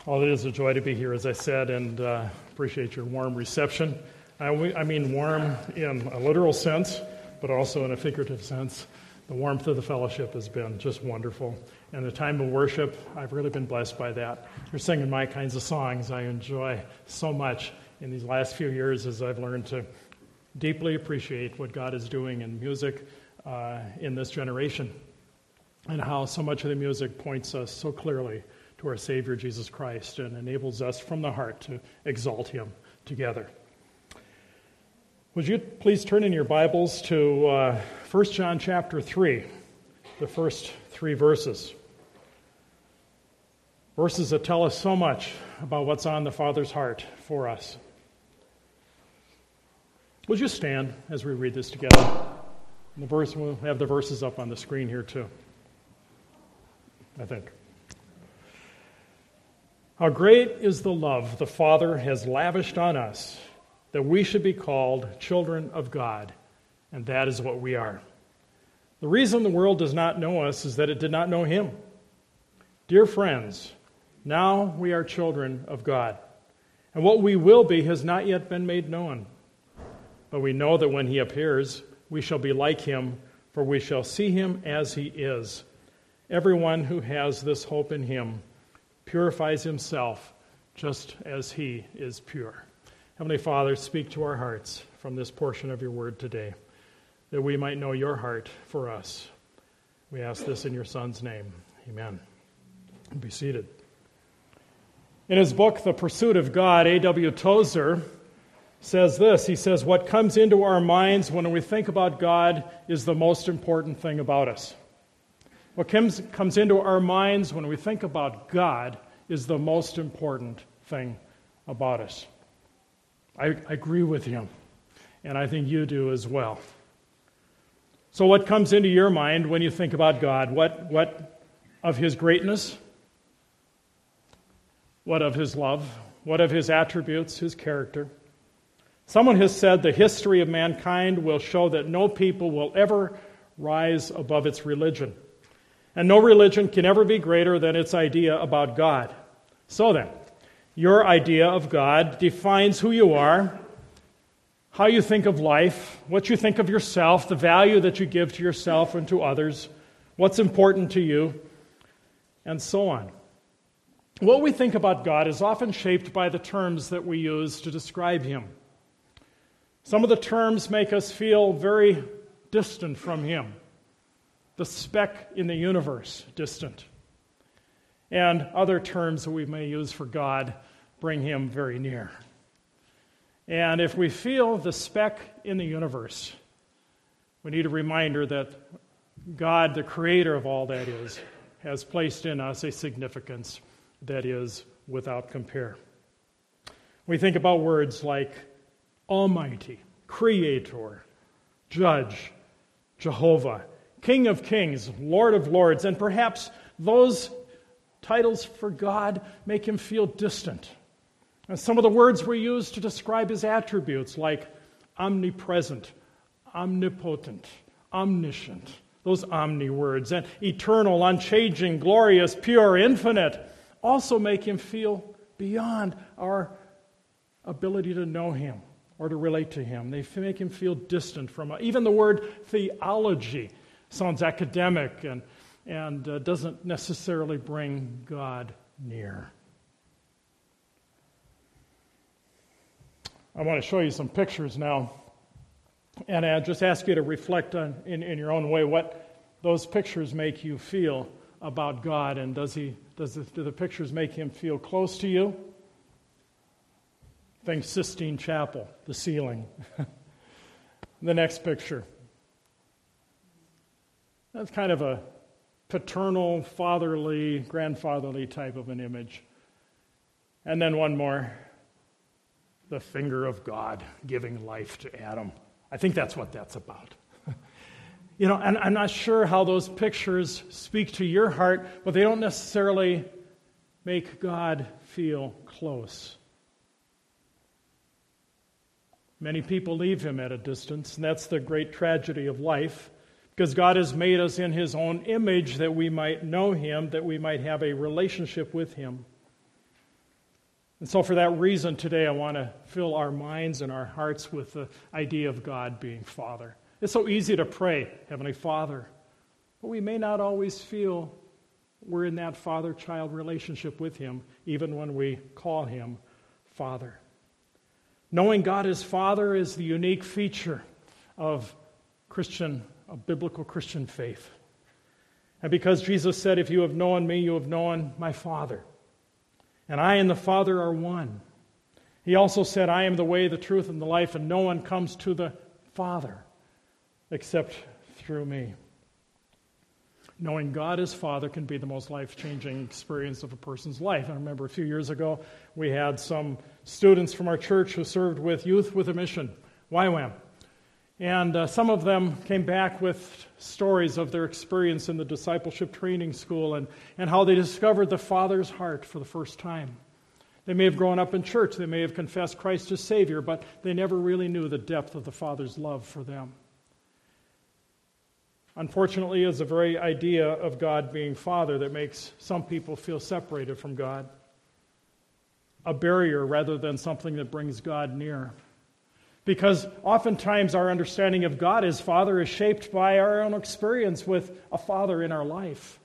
Well, it is a joy to be here, as I said, and appreciate your warm reception. I mean warm in a literal sense, but also in a figurative sense. The warmth of the fellowship has been just wonderful. And the time of worship, I've really been blessed by that. You're singing my kinds of songs I enjoy so much in these last few years as I've learned to deeply appreciate what God is doing in music in this generation, and how so much of the music points us so clearly to our Savior, Jesus Christ, and enables us from the heart to exalt Him together. Would you please turn in your Bibles to 1 John chapter 3, the first 3 verses. Verses that tell us so much about what's on the Father's heart for us. Would you stand as we read this together? And we'll have the verses up on the screen here too, I think. How great is the love the Father has lavished on us, that we should be called children of God, and that is what we are. The reason the world does not know us is that it did not know Him. Dear friends, now we are children of God, and what we will be has not yet been made known. But we know that when He appears, we shall be like Him, for we shall see Him as He is. Everyone who has this hope in Him purifies himself just as He is pure. Heavenly Father, speak to our hearts from this portion of your word today, that we might know your heart for us. We ask this in your Son's name. Amen. Be seated. In his book, The Pursuit of God, A.W. Tozer says this. He says, what comes into our minds when we think about God is the most important thing about us. What comes into our minds when we think about God is the most important thing about us. I agree with him, and I think you do as well. So what comes into your mind when you think about God? What of His greatness? What of His love? What of His attributes, His character? Someone has said the history of mankind will show that no people will ever rise above its religion. And no religion can ever be greater than its idea about God. So then, your idea of God defines who you are, how you think of life, what you think of yourself, the value that you give to yourself and to others, what's important to you, and so on. What we think about God is often shaped by the terms that we use to describe Him. Some of the terms make us feel very distant from Him. The speck in the universe, distant. And other terms that we may use for God bring Him very near. And if we feel the speck in the universe, we need a reminder that God, the creator of all that is, has placed in us a significance that is without compare. We think about words like Almighty, Creator, Judge, Jehovah, King of Kings, Lord of Lords, and perhaps those titles for God make Him feel distant. And some of the words we use to describe His attributes, like omnipresent, omnipotent, omniscient, those omni words, and eternal, unchanging, glorious, pure, infinite, also make Him feel beyond our ability to know Him or to relate to Him. They make Him feel distant from us. Even the word theology sounds academic and doesn't necessarily bring God near. I want to show you some pictures now, and I just ask you to reflect on, in your own way, what those pictures make you feel about God, and do the pictures make Him feel close to you? Think Sistine Chapel, the ceiling. The next picture. That's kind of a paternal, fatherly, grandfatherly type of an image. And then one more, the finger of God giving life to Adam. I think that's what that's about. And I'm not sure how those pictures speak to your heart, but they don't necessarily make God feel close. Many people leave Him at a distance, and that's the great tragedy of life. Because God has made us in His own image that we might know Him, that we might have a relationship with Him. And so for that reason today, I want to fill our minds and our hearts with the idea of God being Father. It's so easy to pray, Heavenly Father, but we may not always feel we're in that father-child relationship with Him, even when we call Him Father. Knowing God as Father is the unique feature of biblical Christian faith. And because Jesus said, if you have known me, you have known my Father. And I and the Father are one. He also said, I am the way, the truth, and the life, and no one comes to the Father except through me. Knowing God as Father can be the most life-changing experience of a person's life. I remember a few years ago, we had some students from our church who served with Youth with a Mission, YWAM. And some of them came back with stories of their experience in the discipleship training school and how they discovered the Father's heart for the first time. They may have grown up in church, they may have confessed Christ as Savior, but they never really knew the depth of the Father's love for them. Unfortunately, it's the very idea of God being Father that makes some people feel separated from God, a barrier rather than something that brings God near. Because oftentimes our understanding of God as Father is shaped by our own experience with a father in our life.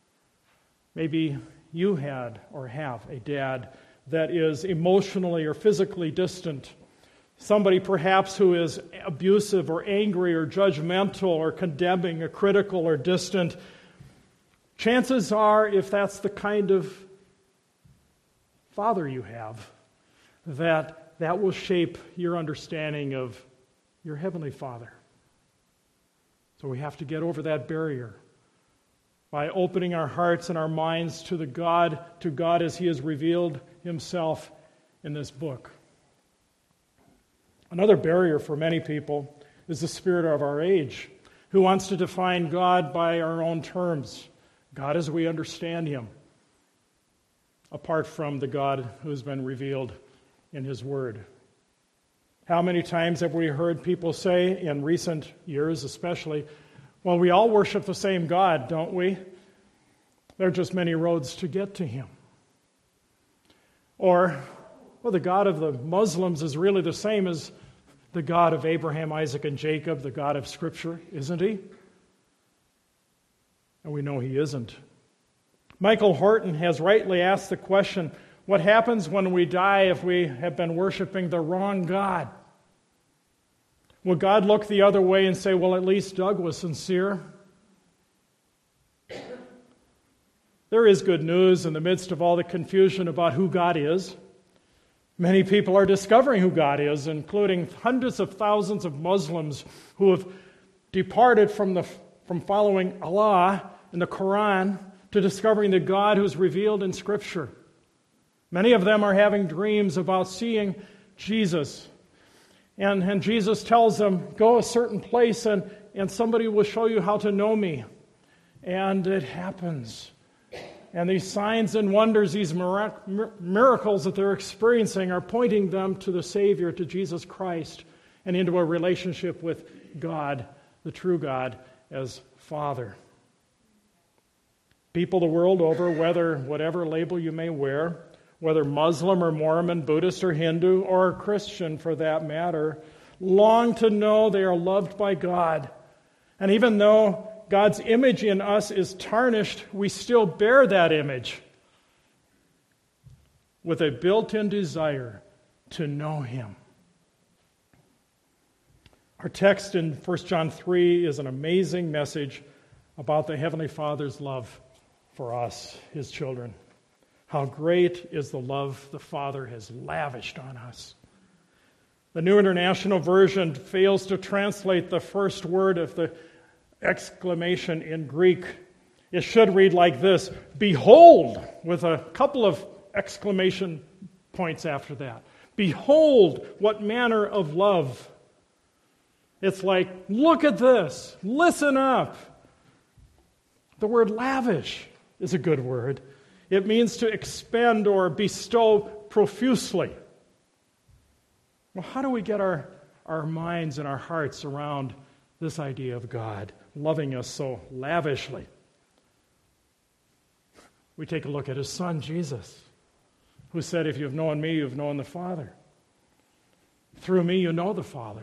Maybe you had or have a dad that is emotionally or physically distant. Somebody perhaps who is abusive or angry or judgmental or condemning or critical or distant. Chances are, if that's the kind of father you have, that will shape your understanding of your Heavenly Father. So we have to get over that barrier by opening our hearts and our minds to God as He has revealed Himself in this book. Another barrier for many people is the spirit of our age, who wants to define God by our own terms, God as we understand Him, apart from the God who has been revealed in His Word. How many times have we heard people say, in recent years especially, well, we all worship the same God, don't we? There are just many roads to get to Him. Or, well, the God of the Muslims is really the same as the God of Abraham, Isaac, and Jacob, the God of Scripture, isn't He? And we know He isn't. Michael Horton has rightly asked the question, what happens when we die if we have been worshiping the wrong God? Will God look the other way and say, well, at least Doug was sincere? There is good news in the midst of all the confusion about who God is. Many people are discovering who God is, including hundreds of thousands of Muslims who have departed from following Allah and the Quran to discovering the God who is revealed in Scripture. Many of them are having dreams about seeing Jesus. And Jesus tells them, go a certain place and somebody will show you how to know me. And it happens. And these signs and wonders, these miracles that they're experiencing are pointing them to the Savior, to Jesus Christ, and into a relationship with God, the true God, as Father. People the world over, whatever label you may wear, whether Muslim or Mormon, Buddhist or Hindu, or Christian for that matter, long to know they are loved by God. And even though God's image in us is tarnished, we still bear that image with a built-in desire to know Him. Our text in 1 John 3 is an amazing message about the Heavenly Father's love for us, His children. How great is the love the Father has lavished on us. The New International Version fails to translate the first word of the exclamation in Greek. It should read like this, behold, with a couple of exclamation points after that. Behold, what manner of love. It's like, look at this, listen up. The word lavish is a good word. It means to expend or bestow profusely. Well, how do we get our minds and our hearts around this idea of God loving us so lavishly? We take a look at His Son, Jesus. who said, if you've known me, you've known the Father. Through me, you know the Father.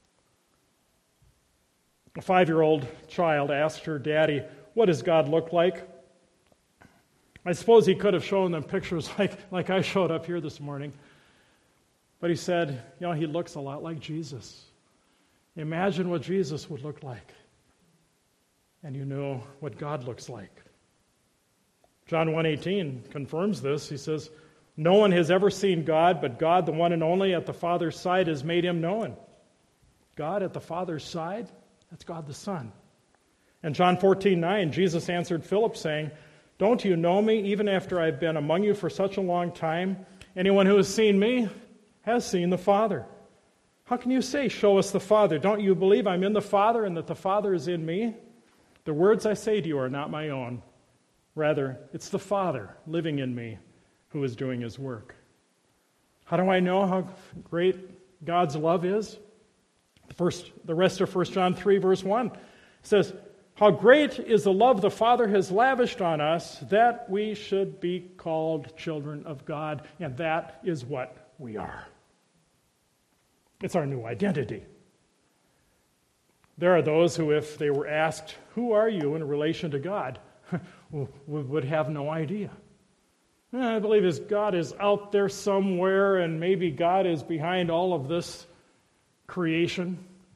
A 5-year-old child asked her daddy, what does God look like? I suppose he could have shown them pictures like I showed up here this morning. But he said, he looks a lot like Jesus. Imagine what Jesus would look like. And you know what God looks like. John 1:18 confirms this. He says, no one has ever seen God, but God, the one and only, at the Father's side, has made him known. God at the Father's side? That's God the Son. And John 14:9, Jesus answered Philip, saying, don't you know me, even after I've been among you for such a long time? Anyone who has seen me has seen the Father. How can you say, show us the Father? Don't you believe I'm in the Father and that the Father is in me? The words I say to you are not my own. Rather, it's the Father living in me who is doing his work. How do I know how great God's love is? The rest of 1 John 3, verse 1 says, how great is the love the Father has lavished on us that we should be called children of God, and that is what we are. It's our new identity. There are those who, if they were asked, who are you in relation to God, would have no idea. I believe God is out there somewhere, and maybe God is behind all of this creation,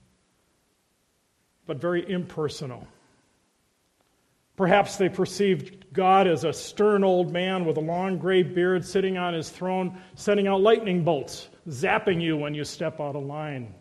but very impersonal. Perhaps they perceived God as a stern old man with a long gray beard sitting on his throne, sending out lightning bolts, zapping you when you step out of line.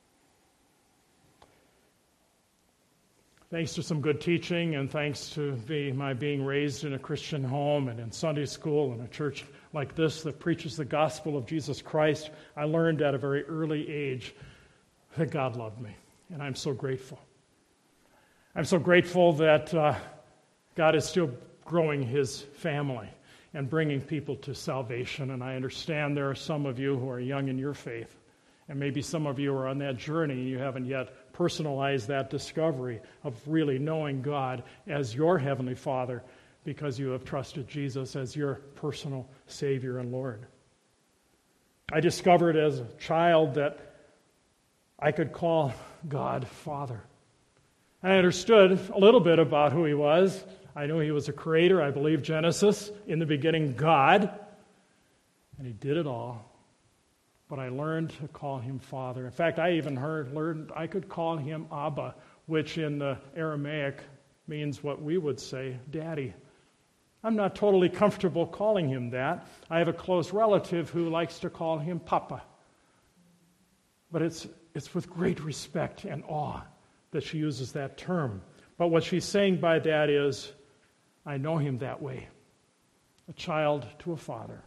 Thanks to some good teaching and thanks to my being raised in a Christian home and in Sunday school and a church like this that preaches the gospel of Jesus Christ, I learned at a very early age that God loved me, and I'm so grateful. I'm so grateful that God is still growing his family and bringing people to salvation, and I understand there are some of you who are young in your faith, and maybe some of you are on that journey and you haven't yet personalized that discovery of really knowing God as your Heavenly Father because you have trusted Jesus as your personal Savior and Lord. I discovered as a child that I could call God Father. I understood a little bit about who he was. I knew he was a creator. I believe Genesis, in the beginning, God, and he did it all. But I learned to call him Father. In fact, I even learned I could call him Abba, which in the Aramaic means what we would say, Daddy. I'm not totally comfortable calling him that. I have a close relative who likes to call him Papa. But it's with great respect and awe that she uses that term. But what she's saying by that is, I know him that way, a child to a father.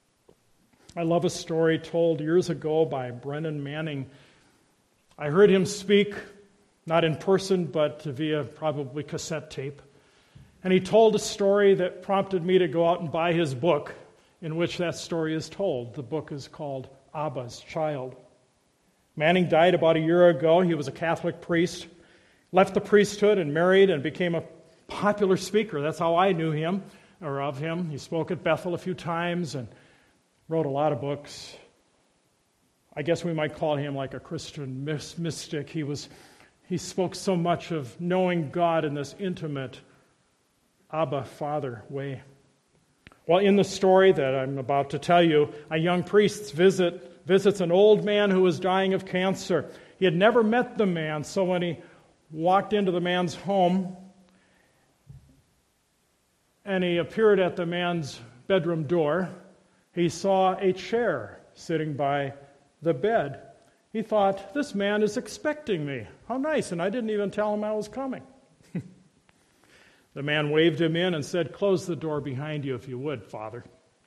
I love a story told years ago by Brennan Manning. I heard him speak, not in person, but via probably cassette tape. And he told a story that prompted me to go out and buy his book in which that story is told. The book is called Abba's Child. Manning died about a year ago. He was a Catholic priest, left the priesthood and married and became a popular speaker. That's how I knew him, or of him. He spoke at Bethel a few times and wrote a lot of books. I guess we might call him like a Christian mystic. He spoke so much of knowing God in this intimate Abba, Father way. Well, in the story that I'm about to tell you, a young priest visits an old man who was dying of cancer. He had never met the man, so when he walked into the man's home and he appeared at the man's bedroom door, he saw a chair sitting by the bed. He thought, this man is expecting me. How nice, and I didn't even tell him I was coming. The man waved him in and said, close the door behind you if you would, Father.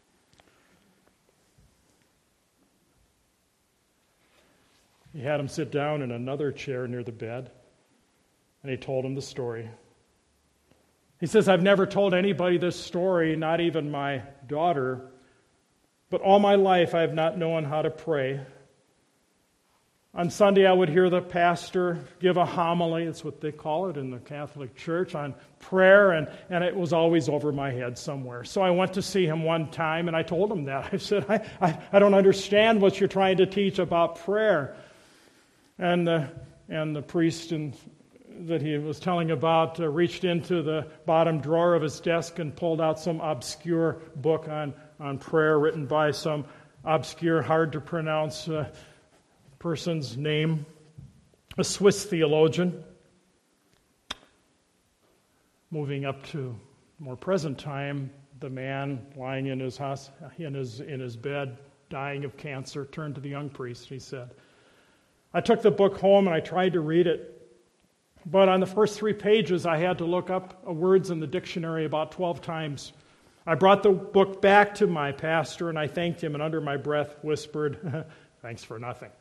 He had him sit down in another chair near the bed, and he told him the story. He says, I've never told anybody this story, not even my daughter, but all my life I have not known how to pray. On Sunday, I would hear the pastor give a homily, that's what they call it in the Catholic Church, on prayer, and it was always over my head somewhere. So I went to see him one time, and I told him that. I said, I don't understand what you're trying to teach about prayer. And the priest that he was telling about reached into the bottom drawer of his desk and pulled out some obscure book on prayer written by some obscure, hard-to-pronounce person's name, a Swiss theologian. Moving up to more present time, the man lying in his bed, dying of cancer, turned to the young priest. He said, I took the book home and I tried to read it, but on the first 3 pages I had to look up words in the dictionary about 12 times. I brought the book back to my pastor and I thanked him and under my breath whispered, thanks for nothing.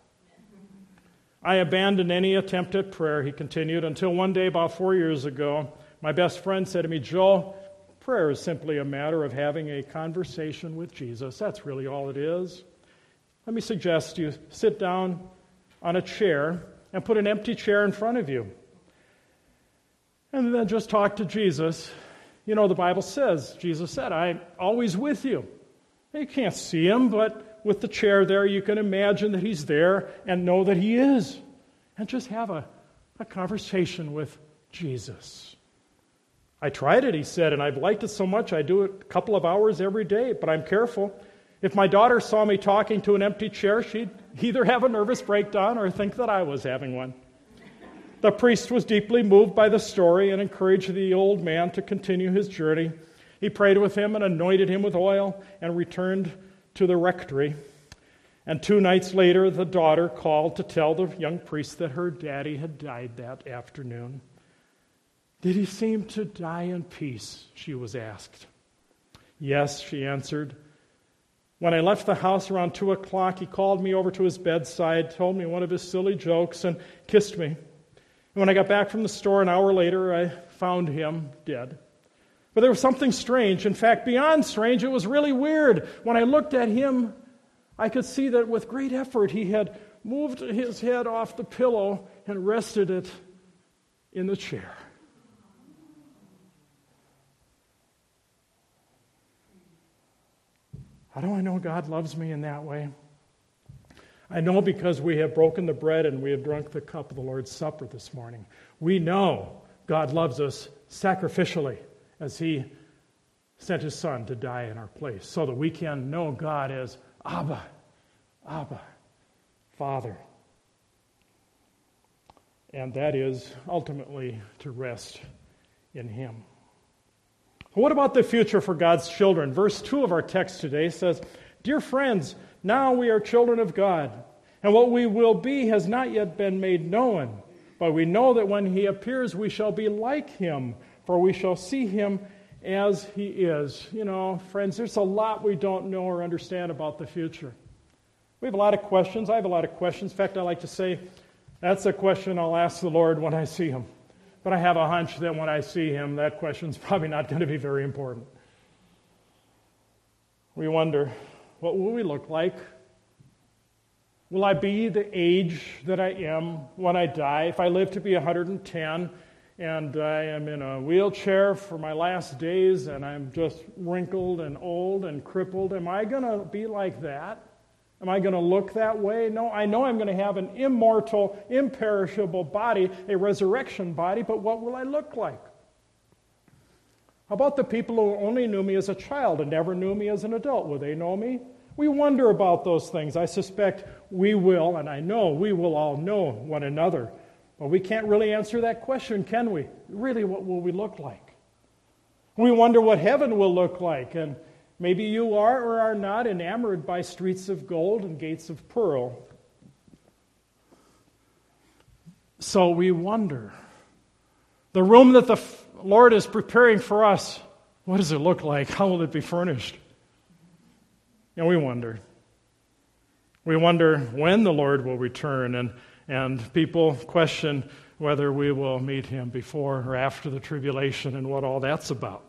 I abandoned any attempt at prayer, he continued, until one day about 4 years ago, my best friend said to me, Joe, prayer is simply a matter of having a conversation with Jesus. That's really all it is. Let me suggest you sit down on a chair and put an empty chair in front of you. And then just talk to Jesus. You know, the Bible says, Jesus said, I'm always with you. You can't see him, but with the chair there, you can imagine that he's there and know that he is. And just have a conversation with Jesus. I tried it, he said, and I've liked it so much I do it a couple of hours every day, but I'm careful. If my daughter saw me talking to an empty chair, she'd either have a nervous breakdown or think that I was having one. The priest was deeply moved by the story and encouraged the old man to continue his journey. He prayed with him and anointed him with oil and returned to the rectory. And 2 nights later, the daughter called to tell the young priest that her daddy had died that afternoon. Did he seem to die in peace? She was asked. Yes, she answered. When I left the house around 2 o'clock, he called me over to his bedside, told me one of his silly jokes, and kissed me. And when I got back from the store an hour later, I found him dead. But there was something strange. In fact, beyond strange, it was really weird. When I looked at him, I could see that with great effort he had moved his head off the pillow and rested it in the chair. How do I know God loves me in that way? I know because we have broken the bread and we have drunk the cup of the Lord's Supper this morning. We know God loves us sacrificially as he sent his Son to die in our place so that we can know God as Abba, Father. And that is ultimately to rest in him. What about the future for God's children? Verse 2 of our text today says, Dear friends, now we are children of God, and what we will be has not yet been made known. But we know that when he appears, we shall be like him, for we shall see him as he is. You know, friends, there's a lot we don't know or understand about the future. We have a lot of questions. I have a lot of questions. In fact, I like to say, that's a question I'll ask the Lord when I see him. But I have a hunch that when I see him, that question's probably not going to be very important. We wonder, what will we look like? Will I be the age that I am when I die? If I live to be 110 and I am in a wheelchair for my last days and I'm just wrinkled and old and crippled, am I going to be like that? Am I going to look that way? No, I know I'm going to have an immortal, imperishable body, a resurrection body, but what will I look like? How about the people who only knew me as a child and never knew me as an adult? Will they know me? We wonder about those things. I suspect we will, and I know we will all know one another. But we can't really answer that question, can we? Really, what will we look like? We wonder what heaven will look like, and maybe you are or are not enamored by streets of gold and gates of pearl. So we wonder. The room that the Lord is preparing for us, what does it look like? How will it be furnished? And we wonder. We wonder when the Lord will return, and people question whether we will meet him before or after the tribulation and what all that's about.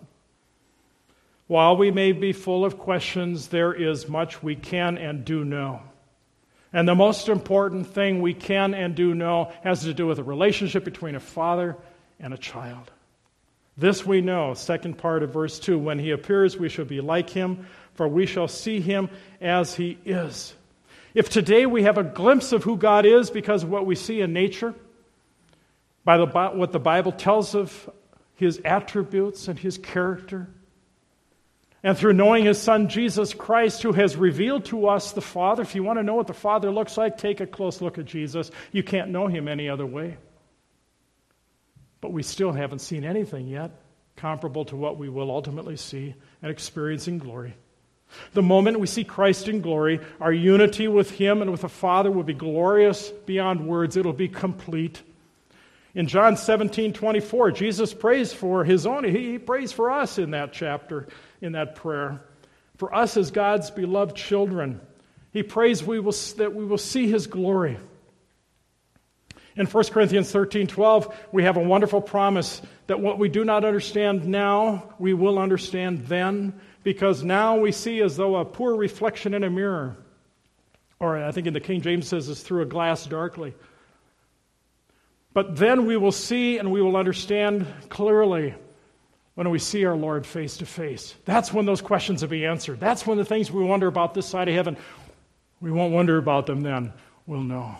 While we may be full of questions, there is much we can and do know. And the most important thing we can and do know has to do with the relationship between a father and a child. This we know, second part of verse 2, when he appears we shall be like him, for we shall see him as he is. If today we have a glimpse of who God is because of what we see in nature, by what the Bible tells of his attributes and his character, and through knowing his Son, Jesus Christ, who has revealed to us the Father. If you want to know what the Father looks like, take a close look at Jesus. You can't know him any other way. But we still haven't seen anything yet comparable to what we will ultimately see and experience in glory. The moment we see Christ in glory, our unity with him and with the Father will be glorious beyond words. It'll be complete. In John 17:24, Jesus prays for his own. He prays for us in that chapter, in that prayer. For us as God's beloved children, he prays that we will see his glory. In 1 Corinthians 13:12, we have a wonderful promise that what we do not understand now, we will understand then, because now we see as though a poor reflection in a mirror. Or I think in the King James says it's through a glass darkly. But then we will see and we will understand clearly when we see our Lord face to face. That's when those questions will be answered. That's when the things we wonder about this side of heaven, we won't wonder about them then. We'll know.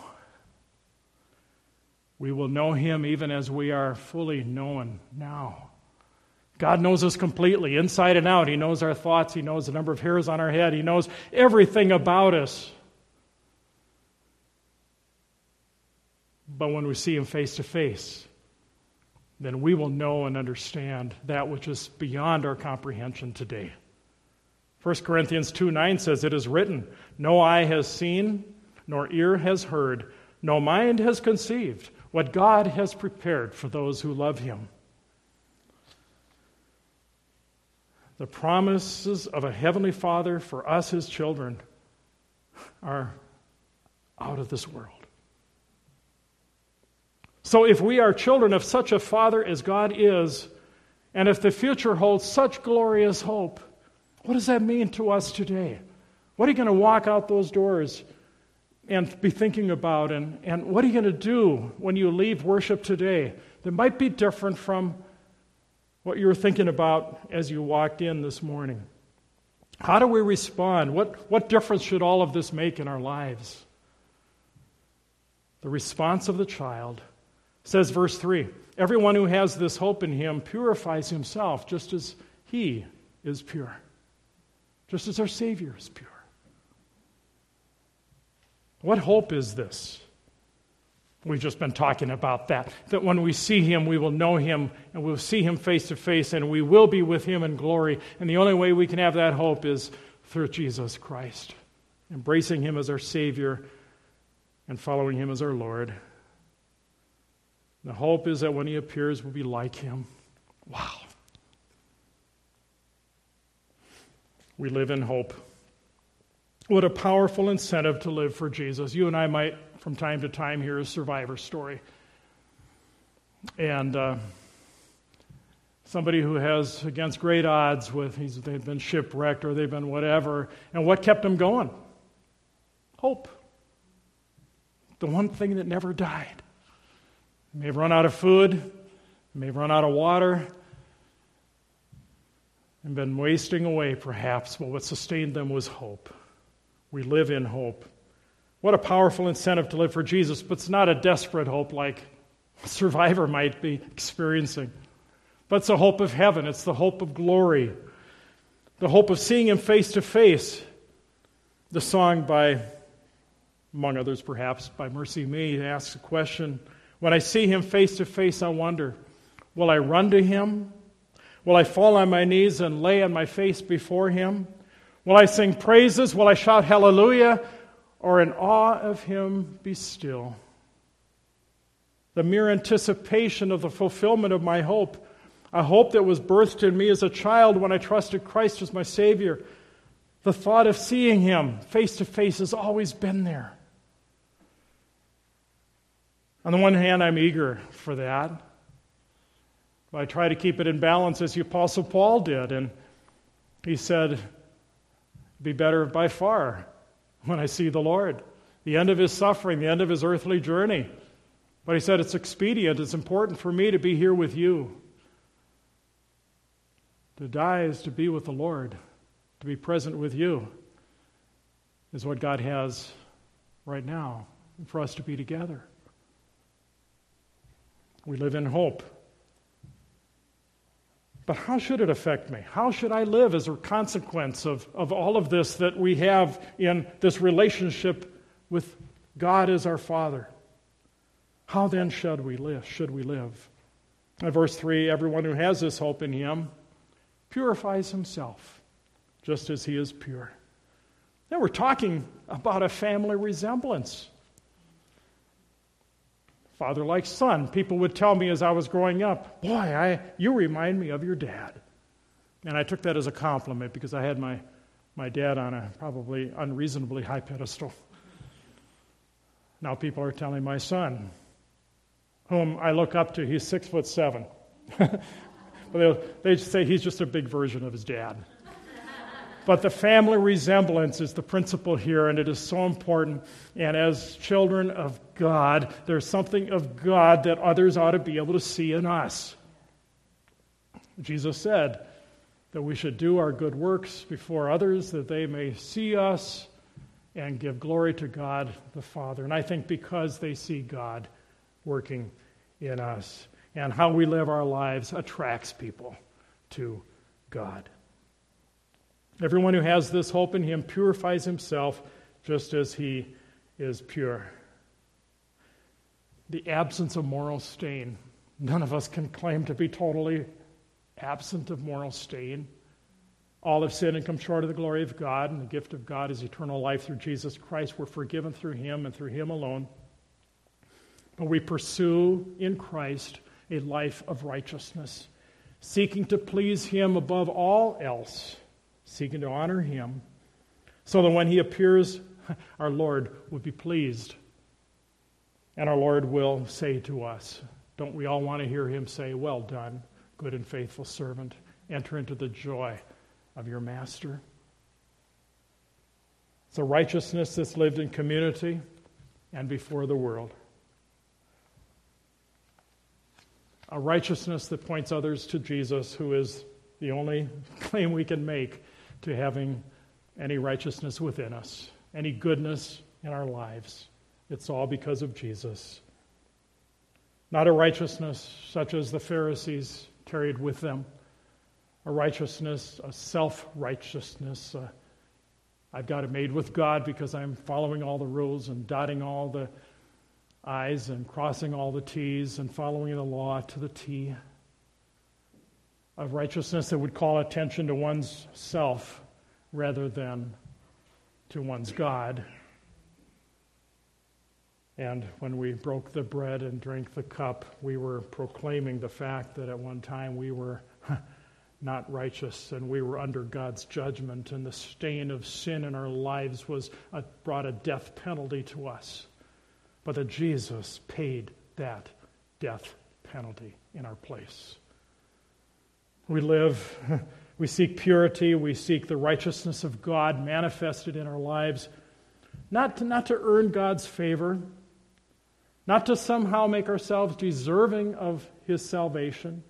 We will know him even as we are fully known now. God knows us completely, inside and out. He knows our thoughts. He knows the number of hairs on our head. He knows everything about us. But when we see him face to face, then we will know and understand that which is beyond our comprehension today. 1 Corinthians 2:9 says, "It is written, no eye has seen, nor ear has heard, no mind has conceived what God has prepared for those who love him." The promises of a heavenly Father for us, his children, are out of this world. So if we are children of such a Father as God is, and if the future holds such glorious hope, what does that mean to us today? What are you going to walk out those doors and be thinking about? And what are you going to do when you leave worship today that might be different from what you were thinking about as you walked in this morning? How do we respond? What difference should all of this make in our lives? The response of the child says, verse 3, "Everyone who has this hope in him purifies himself just as he is pure." Just as our Savior is pure. What hope is this? We've just been talking about that. That when we see him, we will know him, and we'll see him face to face, and we will be with him in glory. And the only way we can have that hope is through Jesus Christ. Embracing him as our Savior and following him as our Lord. The hope is that when he appears, we'll be like him. Wow. We live in hope. What a powerful incentive to live for Jesus. You and I might, from time to time, hear a survivor story. And somebody who has, against great odds, they've been shipwrecked or they've been whatever. And what kept them going? Hope. The one thing that never died. They may have run out of food, they may have run out of water, and been wasting away perhaps, but what sustained them was hope. We live in hope. What a powerful incentive to live for Jesus, but it's not a desperate hope like a survivor might be experiencing. But it's a hope of heaven. It's the hope of glory. The hope of seeing him face to face. The song by, among others perhaps, by Mercy Me asks a question. When I see him face to face, I wonder, will I run to him? Will I fall on my knees and lay on my face before him? Will I sing praises? Will I shout hallelujah? Or in awe of him be still? The mere anticipation of the fulfillment of my hope, a hope that was birthed in me as a child when I trusted Christ as my Savior. The thought of seeing him face to face has always been there. On the one hand, I'm eager for that. I try to keep it in balance as the Apostle Paul did. And he said, it'd be better by far when I see the Lord. the end of his suffering, the end of his earthly journey. But he said, it's expedient, it's important for me to be here with you. To die is to be with the Lord, to be present with you is what God has right now, and for us to be together. We live in hope. But how should it affect me? How should I live as a consequence of all of this that we have in this relationship with God as our Father? How then should we live? In verse 3, everyone who has this hope in him purifies himself, just as he is pure. Now we're talking about a family resemblance. Father like son. People would tell me as I was growing up, boy, you remind me of your dad. And I took that as a compliment because I had my dad on a probably unreasonably high pedestal. Now people are telling my son, whom I look up to, he's 6'7". But they say he's just a big version of his dad. But the family resemblance is the principle here, and it is so important. And as children of God, there's something of God that others ought to be able to see in us. Jesus said that we should do our good works before others, that they may see us and give glory to God the Father. And I think because they see God working in us, and how we live our lives attracts people to God. Everyone who has this hope in him purifies himself just as he is pure. The absence of moral stain. None of us can claim to be totally absent of moral stain. All have sinned and come short of the glory of God, and the gift of God is eternal life through Jesus Christ. We're forgiven through him and through him alone. But we pursue in Christ a life of righteousness, seeking to please him above all else, seeking to honor him, so that when he appears, our Lord would be pleased. And our Lord will say to us, don't we all want to hear him say, well done, good and faithful servant, enter into the joy of your master? It's a righteousness that's lived in community and before the world. A righteousness that points others to Jesus, who is the only claim we can make to having any righteousness within us, any goodness in our lives. It's all because of Jesus. Not a righteousness such as the Pharisees carried with them, a righteousness, a self-righteousness. I've got it made with God because I'm following all the rules and dotting all the I's and crossing all the T's and following the law to the T. Of righteousness that would call attention to one's self rather than to one's God. And when we broke the bread and drank the cup, we were proclaiming the fact that at one time we were not righteous and we were under God's judgment, and the stain of sin in our lives brought a death penalty to us. But that Jesus paid that death penalty in our place. We seek purity, we seek the righteousness of God manifested in our lives, not to earn God's favor, not to somehow make ourselves deserving of his salvation,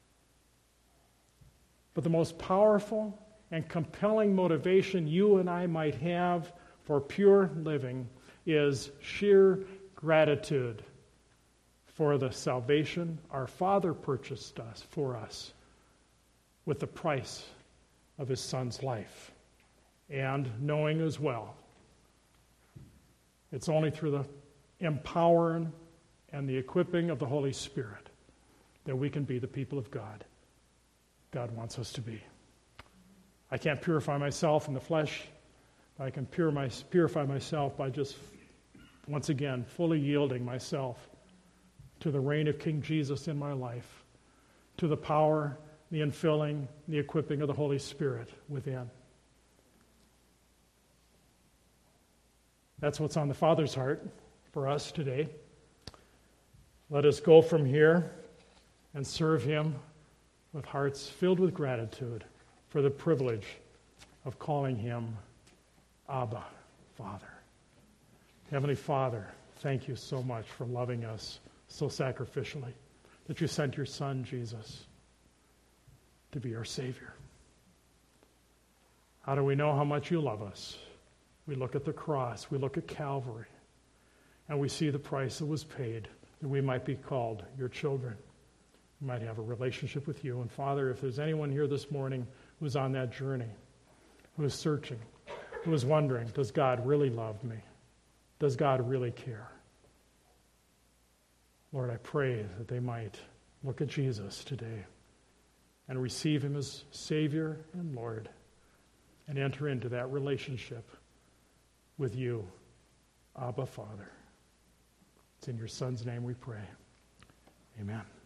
but the most powerful and compelling motivation you and I might have for pure living is sheer gratitude for the salvation our Father purchased for us with the price of his Son's life. And knowing as well, it's only through the empowering and the equipping of the Holy Spirit that we can be the people of God God wants us to be. I can't purify myself in the flesh. I can purify myself by just, once again, fully yielding myself to the reign of King Jesus in my life, to the power, the infilling, the equipping of the Holy Spirit within. That's what's on the Father's heart for us today. Let us go from here and serve him with hearts filled with gratitude for the privilege of calling him Abba, Father. Heavenly Father, thank you so much for loving us so sacrificially, that you sent your Son, Jesus, to be our Savior. How do we know how much you love us? We look at the cross, we look at Calvary, and we see the price that was paid, that we might be called your children. We might have a relationship with you. And Father, if there's anyone here this morning who's on that journey, who is searching, who is wondering, does God really love me? Does God really care? Lord, I pray that they might look at Jesus today and receive him as Savior and Lord and enter into that relationship with you, Abba, Father. It's in your Son's name we pray. Amen.